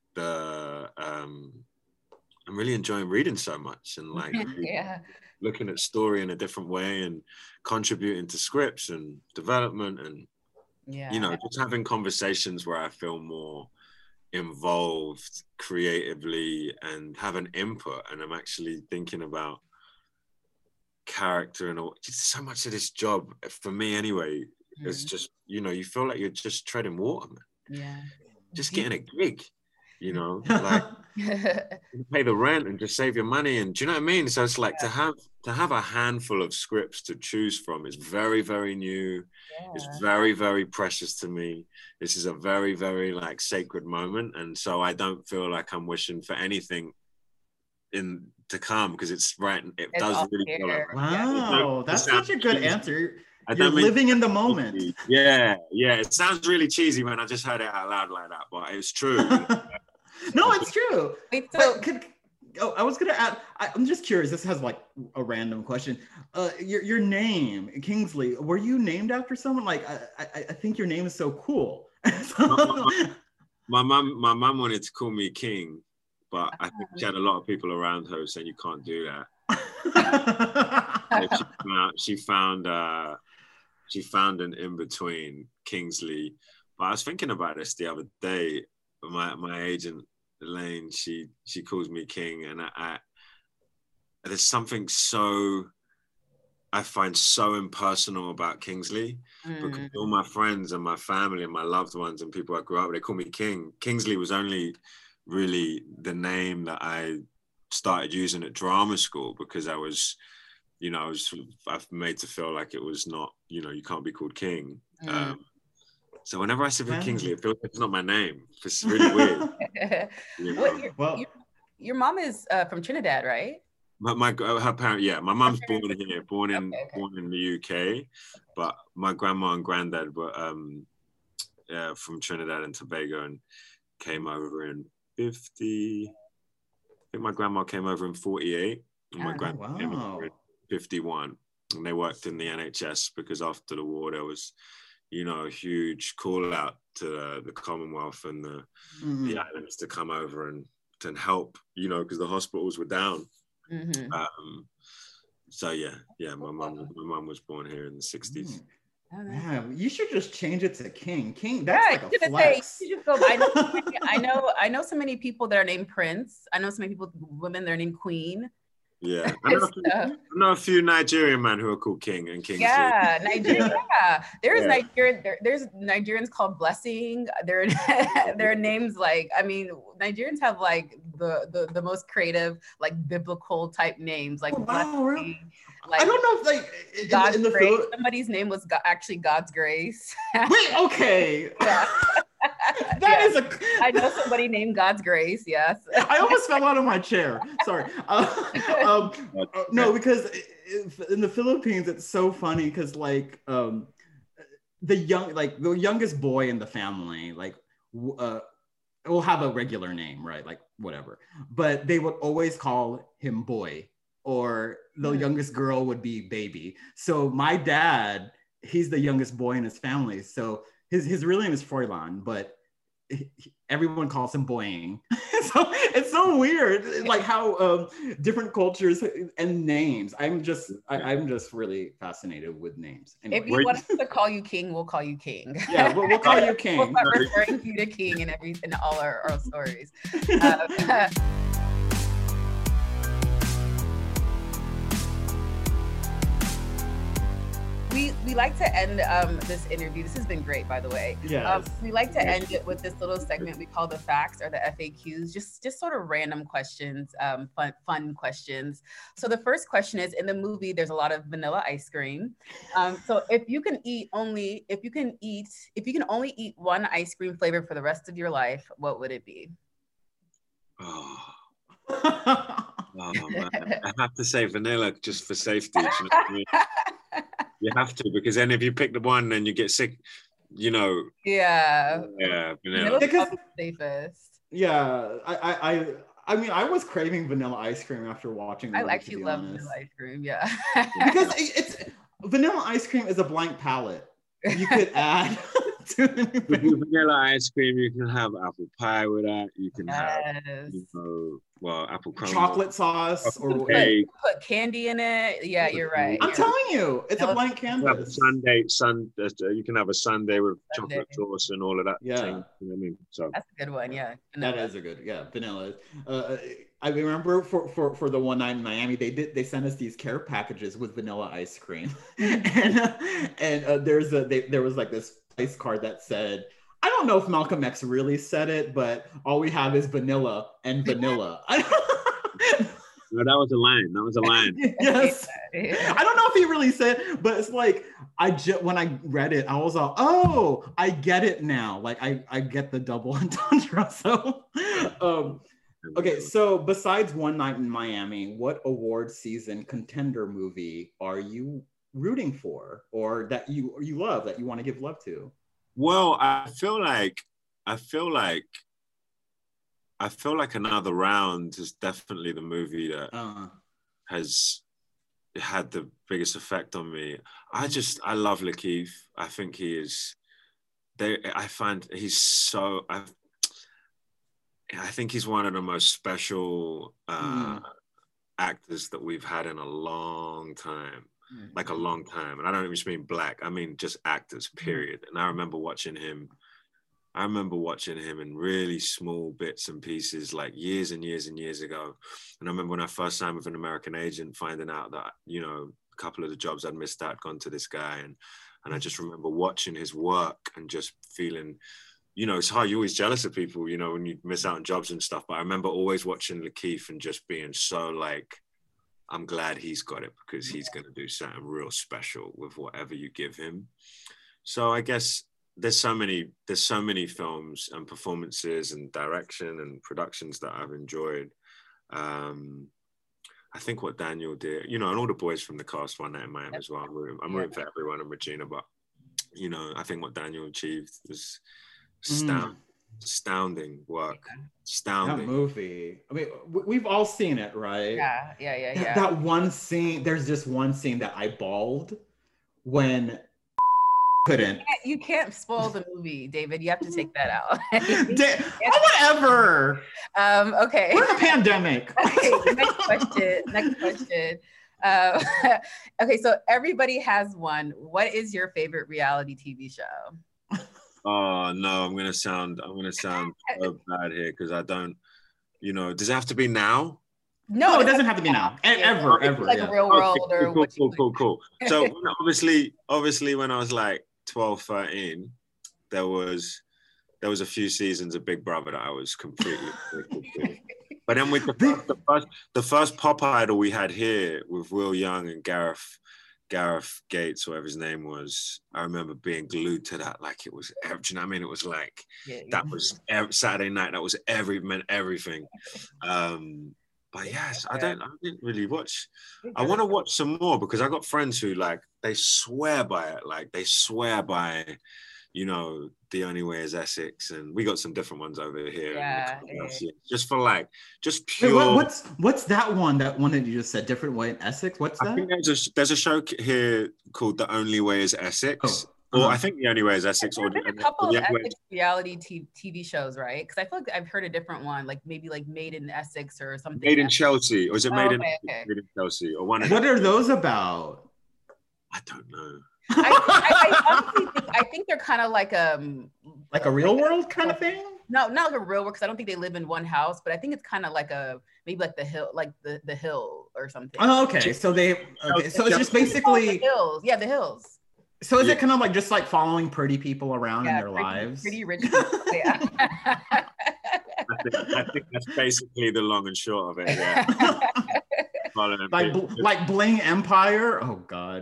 reading so much and like looking at story in a different way and contributing to scripts and development and just having conversations where I feel more involved creatively and have an input, and I'm actually thinking about character and all. Just so much of this job for me anyway is just you feel like you're just treading water, man. Just getting a gig, like pay the rent and just save your money, and do you know what I mean? So it's like to have a handful of scripts to choose from is very, very new. It's very, very precious to me. This is a very, very like sacred moment, and so I don't feel like I'm wishing for anything to come, because it's right. It does really feel like, wow, that's such a good answer. You're living in the moment. Yeah. It sounds really cheesy when I just heard it out loud like that, but it's true. No, it's true. I was gonna add. I'm just curious. This has like a random question. Your name, Kingsley. Were you named after someone? Like, I think your name is so cool. My mom wanted to call me King, but I think she had a lot of people around her saying you can't do that. So she found an in between, Kingsley. But I was thinking about this the other day. My agent Elaine, she calls me King, and there's something I find so impersonal about Kingsley, because all my friends and my family and my loved ones and people I grew up with, they call me King. Kingsley was only really the name that I started using at drama school, because I was I've made to feel like it was not, you can't be called King. So whenever I say Kingsley, it feels like it's not my name. It's really weird. Your mom is from Trinidad, right? Her parent, my mom's born here, born in the UK, but my grandma and granddad were from Trinidad and Tobago and came over 50. I think my grandma came over in 48, and my grandpa came over in 51. And they worked in the NHS because after the war there was, you know, a huge call out to the Commonwealth and the islands to come over and help, you know, because the hospitals were down. So yeah, my mom was born here in the 60s. Yeah, you should just change it to King. King, that's like a flex. You just go, I know so many people that are named Prince. I know so many women that are named Queen. Yeah, I know a few Nigerian men who are called King and Kingsley. Yeah, Nigeria. There's Nigerians called Blessing. There are names like, I mean, Nigerians have like the most creative, like biblical type names, like Blessing. Like, I don't know if like God's grace. Somebody's name was actually God's Grace. Wait, okay. Yeah. I know somebody named God's Grace. Yes. I almost fell out of my chair. Sorry. No, because in the Philippines, it's so funny because like the youngest boy in the family, like will have a regular name, right? Like whatever. But they would always call him boy, or the youngest girl would be baby. So my dad, he's the youngest boy in his family. So his real name is Froilan, but everyone calls him Boying. So it's so weird, like how different cultures and names. I'm just really fascinated with names. Anyway. If you want us to call you King, we'll call you King. Yeah, we'll call you King. We'll start referring you to King in all our stories. We like to end this interview. This has been great, by the way. Yes. We like to end it with this little segment we call the facts or the FAQs, just sort of random questions, fun questions. So the first question is, in the movie, there's a lot of vanilla ice cream. So if you can only eat one ice cream flavor for the rest of your life, what would it be? Oh man, I have to say vanilla just for safety. You know what I mean? You have to, because then if you pick the one and you get sick, you know. Yeah. Yeah, vanilla. Because safest. Yeah, I mean, I was craving vanilla ice cream after watching the movie, I actually love vanilla ice cream. Yeah. Because it's vanilla ice cream is a blank palette. You could add to anything. Vanilla ice cream, you can have apple pie with that. You can have, apple crumble. Chocolate sauce or put candy in it. Yeah, you're right. I'm telling you, it's a blank canvas. You can have a sundae with chocolate sauce and all of that. Yeah. Thing, you know what I mean? So that's a good one. Yeah. Vanilla. That is a good. Yeah, vanilla. I remember for the one night in Miami, they sent us these care packages with vanilla ice cream, and there was like this place card that said, I don't know if Malcolm X really said it, but all we have is vanilla and vanilla. No, that was a line. Yes. I don't know if he really said, but it's like when I read it, I was all, oh, I get it now. Like I get the double entendre. So okay, so besides One Night in Miami, what award season contender movie are you rooting for, or that you love, that you want to give love to? Well, I feel like Another Round is definitely the movie that has had the biggest effect on me. I love Lakeith. I think he is. I think he's one of the most special actors that we've had in a long time. Like a long time. And I don't even just mean black. I mean just actors, period. And I remember watching him in really small bits and pieces, like years and years and years ago. And I remember when I first signed with an American agent, finding out that, you know, a couple of the jobs I'd missed out had gone to this guy. And I just remember watching his work and just feeling, you know, it's hard. You're always jealous of people, you know, when you miss out on jobs and stuff. But I remember always watching Lakeith and just being so like, I'm glad he's got it, because he's going to do something real special with whatever you give him. So I guess there's so many films and performances and direction and productions that I've enjoyed. I think what Daniel did, you know, and all the boys from the cast One Night in Miami as well. I'm rooting for everyone and Regina, but you know, I think what Daniel achieved was astounding. astounding work. That Astounding. movie. I mean, we've all seen it, right? Yeah. That one scene. There's just one scene that I bawled when couldn't. You can't spoil the movie, David. You have to take that out. Whatever. Okay. We're in a pandemic. Okay. Next question. Okay, so everybody has one. What is your favorite reality TV show? Oh no, I'm gonna sound so bad here because I don't. Does it have to be now? No, it doesn't have to be now. Ever. Like a real world or cool. So obviously, when I was like 12, 13, there was a few seasons of Big Brother that I was completely. But then with the first pop idol we had here with Will Young and Gareth Gates, whatever his name was, I remember being glued to that like it was, do you know what I mean? It was like, that was Saturday night, that was meant everything. But yes, I didn't really watch. I want to watch some more because I got friends who like, they swear by it. Like they swear by, The Only Way is Essex, and we got some different ones over here. Yeah. Just for just pure. Wait, what's that one? That one that you just said, Different Way in Essex. What's that? I think there's a show here called The Only Way is Essex. Oh. Or I think The Only Way is Essex. There's been a couple of Essex reality TV shows, right? Because I feel like I've heard a different one, like maybe like Made in Essex or something. Made in Chelsea, or is it Made in Chelsea, or one? What are those about? I don't know. I honestly think they're kind of like a real world kind of thing. No, not like a real world, because I don't think they live in one house, but I think it's kind of like maybe like the hill, like the hill or something. Oh, okay. So it's just basically the hills. Yeah, the hills. So is it kind of like just like following pretty people around in their lives? Pretty rich people, yeah. I think that's basically the long and short of it. Yeah. like Bling Empire. Oh God.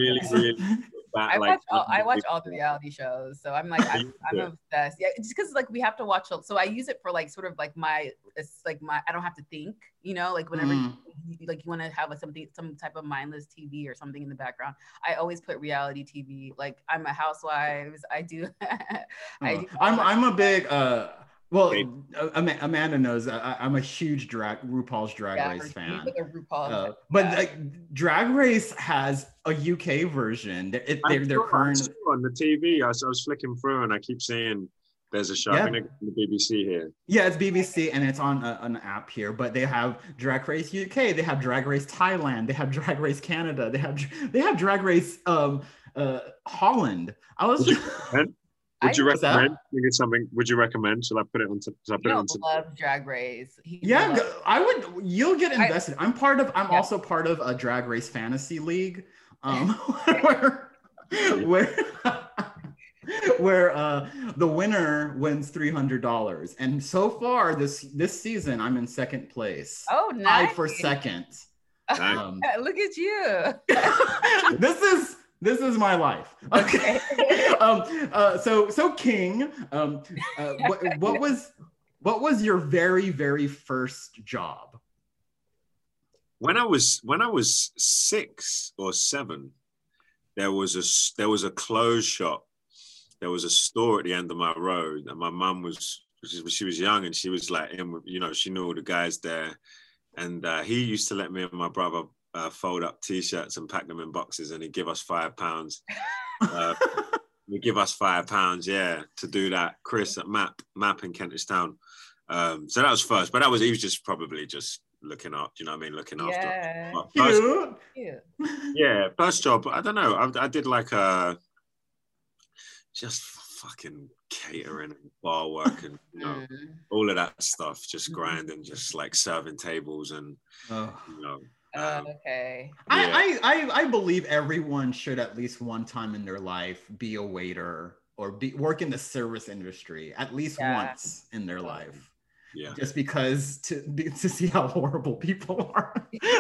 I watch all the reality shows, so I'm obsessed. Yeah, just because like we have to watch. So I use it for like sort of like my I don't have to think, like whenever you want to have some type of mindless TV or something in the background. I always put reality TV. Like I'm a Housewives. I do. I'm a big. Well, Amanda knows I'm a huge RuPaul's Drag Race fan. But Drag Race has a UK version. They're current on the TV. I was flicking through and I keep seeing there's a show on the BBC here. Yeah, it's BBC and it's on an app here. But they have Drag Race UK. They have Drag Race Thailand. They have Drag Race Canada. They have Drag Race Holland. Would you recommend something? Would you recommend? Shall I put it on? Love Drag Race. I would. You'll get invested. I'm also part of a Drag Race fantasy league, where the winner wins $300. And so far this season, I'm in second place. Oh, nice! Tied for second. Look at you. This is my life. Okay. So King, what was your very, very first job? When I was 6 or 7, there was a clothes shop. There was a store at the end of my road, and my mum she was young and she was like she knew all the guys there, and he used to let me and my brother fold up T-shirts and pack them in boxes, and he'd give us £5. He'd give us £5, to do that. Chris at Map in Kentish Town. So that was first, but he was just probably just looking up. Do you know what I mean? Looking after. Yeah, first job. I don't know. I did like just fucking catering and bar work and all of that stuff. Just grinding, just like serving tables and okay. I believe everyone should at least one time in their life be a waiter or work in the service industry at least once in their life. Yeah. Just because to see how horrible people are.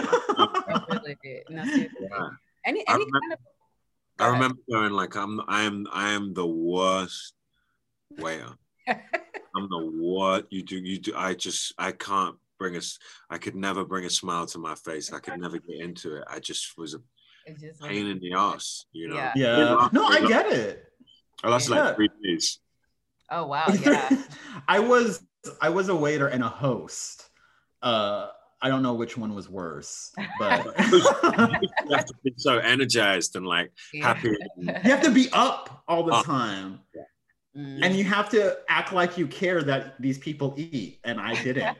I remember going like I am the worst waiter. I'm the worst. You do. I can't I could never bring a smile to my face. I could never get into it. I just was a pain in the ass, Yeah. No, I get it. I lasted like 3 days. Oh wow, yeah. I was a waiter and a host. I don't know which one was worse, but You have to be so energized and like happy. you have to be up all the Oh. time. Mm. And you have to act like you care that these people eat, and I didn't.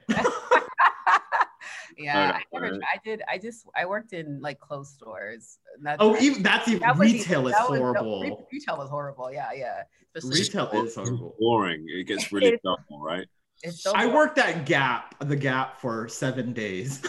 Yeah, Okay. I worked in like clothes stores. That was retail is horrible. Retail was horrible. Yeah. Especially Retail is horrible. Boring. It gets really dull, right? It's so I boring. worked at the Gap for 7 days.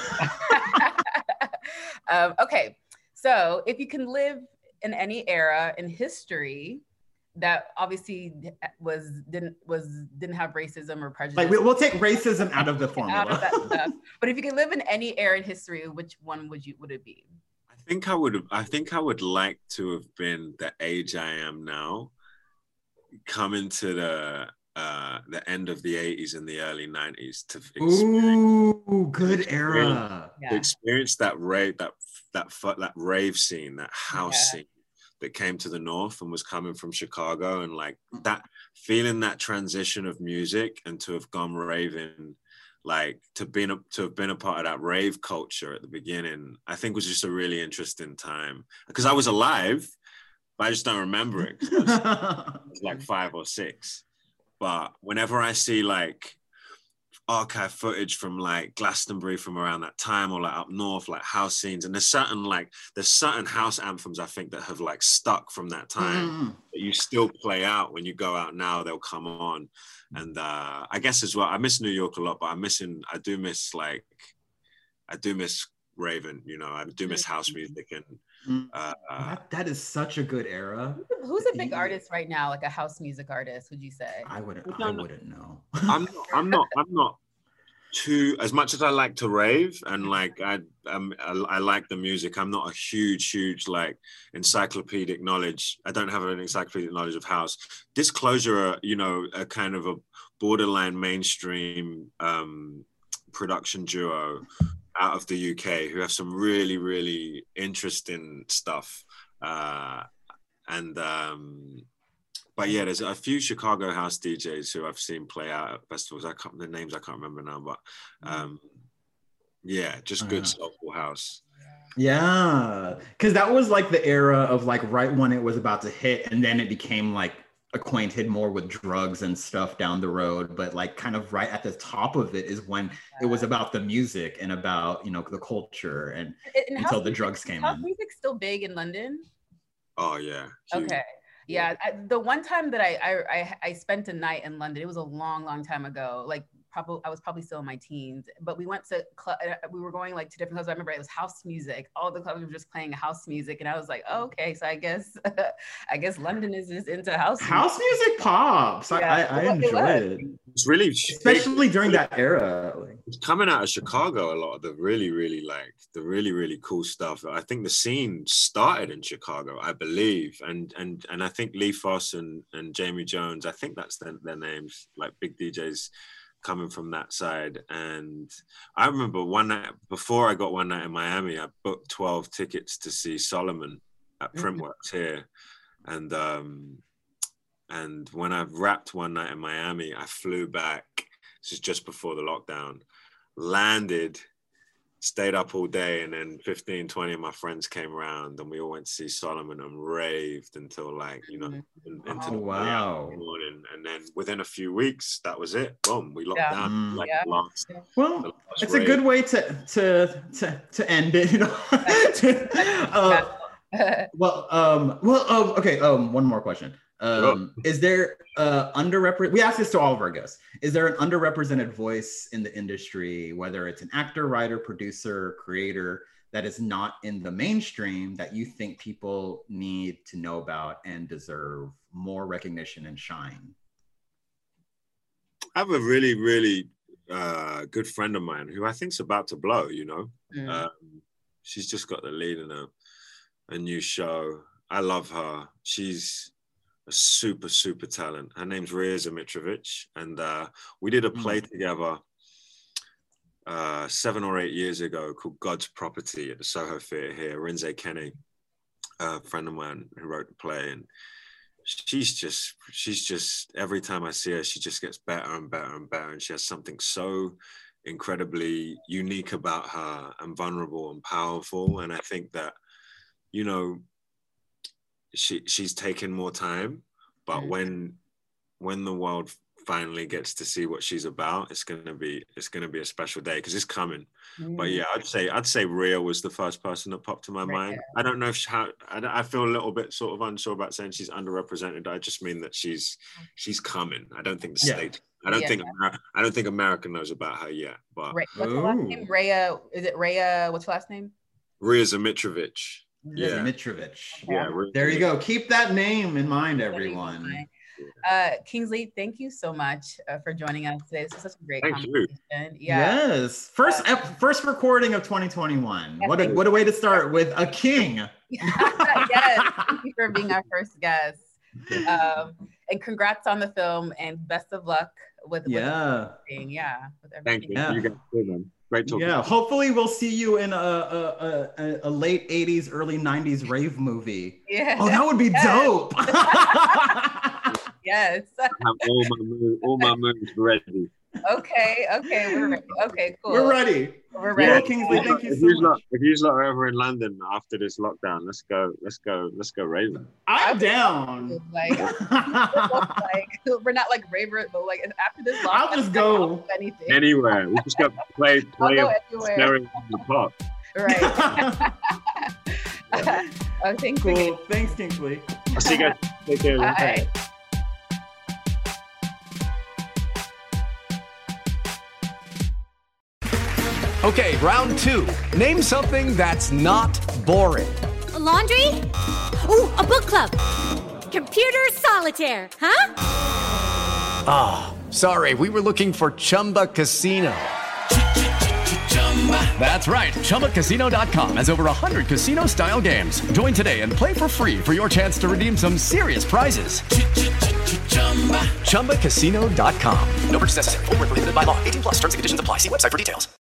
Okay, so if you can live in any era in history that obviously didn't have racism or prejudice, Like we'll take racism out of the formula. out of that stuff. But if you could live in any era in history, which one would it be? I think I would like to have been the age I am now, coming to the end of the 80s and the early 90s to Good era. to experience that rave scene, that house scene that came to the north and was coming from Chicago, and like that feeling, that transition of music, and to have gone raving, like to have been a part of that rave culture at the beginning, I think was just a really interesting time, because I was alive, but I just don't remember it. I was like 5 or 6. But whenever I see like archive footage from like Glastonbury from around that time, or like up north, like house scenes, and there's certain house anthems I think that have like stuck from that time that you still play out when you go out now. They'll come on, and I guess as well, I miss New York a lot, but I do miss raving, you know, I do miss house music, and that is such a good era. Who's a big artist right now, like a house music artist, would you say? I wouldn't know. I'm not too, as much as I like to rave and like I like the music, I'm not a huge like encyclopedic knowledge. I don't have an encyclopedic knowledge of house. Disclosure, you know, a kind of a borderline mainstream production duo out of the UK who have some really, really interesting stuff. But yeah, there's a few Chicago house DJs who I've seen play out at festivals. The names I can't remember now, but yeah, just good soulful house. Yeah, because that was like the era of like right when it was about to hit, and then it became like acquainted more with drugs and stuff down the road, but like kind of right at the top of it is when it was about the music and about, you know, the culture, and until the drugs came in. House music still big in London? Oh yeah. Huge. Okay. Yeah, the one time that I spent a night in London, it was a long time ago. Like I was probably still in my teens, but we went to we were going like to different clubs. I remember it was house music. All the clubs were just playing house music, and I was like, oh, okay, so I guess London is just into house music. House music pops. Yeah, I enjoy it. It's really, especially during that era. It's coming out of Chicago a lot of the really, really cool stuff. I think the scene started in Chicago, I believe, and I think Lee Foss and Jamie Jones, I think that's their names, like big DJs coming from that side. And I remember one night before I got One Night in Miami, I booked 12 tickets to see Solomon at Printworks here, and when I wrapped One Night in Miami, I flew back. This is just before the lockdown. Landed, stayed up all day, and then 15, 20 of my friends came around, and we all went to see Solomon and raved until like, you know, into the morning. And then within a few weeks, that was it. Boom, we locked down. Like well, it's a good way to end it, you know. Okay. One more question. Is there we ask this to all of our guests, is there an underrepresented voice in the industry, whether it's an actor, writer, producer, creator, that is not in the mainstream that you think people need to know about and deserve more recognition and shine? I have a really, really good friend of mine who I think's about to blow, you know. She's just got the lead in a new show. I love her. She's a super talent. Her name's Reza Mitrovic, and we did a play together 7 or 8 years ago called God's Property at the Soho Theatre here. Rinze Kenny, a friend of mine who wrote the play, and she's just every time I see her, she just gets better and better and better, and she has something so incredibly unique about her and vulnerable and powerful. And I think that, you know, she's taken more time, but when the world finally gets to see what she's about, it's gonna be a special day, because it's coming. But yeah, I'd say Rhea was the first person that popped to my mind. I don't know if I feel a little bit sort of unsure about saying she's underrepresented. I just mean that she's coming. I don't think the state. I don't think America knows about her yet. But what's her last name? Rhea. Is it Rhea? What's her last name? Rhea Zimitrovic. Yeah, Zimitrovic. Yeah, there you go. Keep that name in mind, everyone. Kingsley, thank you so much for joining us today. This was such a great conversation. You. Yeah. Yes. First recording of 2021. What a way to start with a king. Yes. Thank you for being our first guest. And congrats on the film, and best of luck with everything. With everything. Thank you. Yeah. You guys too, man. Great talking. Yeah. Hopefully we'll see you in a late 80s, early 90s rave movie. Yeah. Oh, that would be dope. Yes. I have all my moves ready. Okay, we're ready. Okay, cool. We're ready. Yeah, Kingsley, thank you so much. If you lot are over in London after this lockdown, let's go raving. I'm down. Like we're not like ravers, but like after this lockdown, I'll just go anywhere. We just got to play a stereo in the pop. Right. Thanks. Cool. Thanks, Kingsley. I'll see you guys. Take care. Bye. Okay, round 2. Name something that's not boring. A laundry? Ooh, a book club. Computer solitaire, huh? Ah, sorry, we were looking for Chumba Casino. That's right, ChumbaCasino.com has over 100 casino-style games. Join today and play for free for your chance to redeem some serious prizes. ChumbaCasino.com. No purchase necessary. Void where prohibited by law. 18+ terms and conditions apply. See website for details.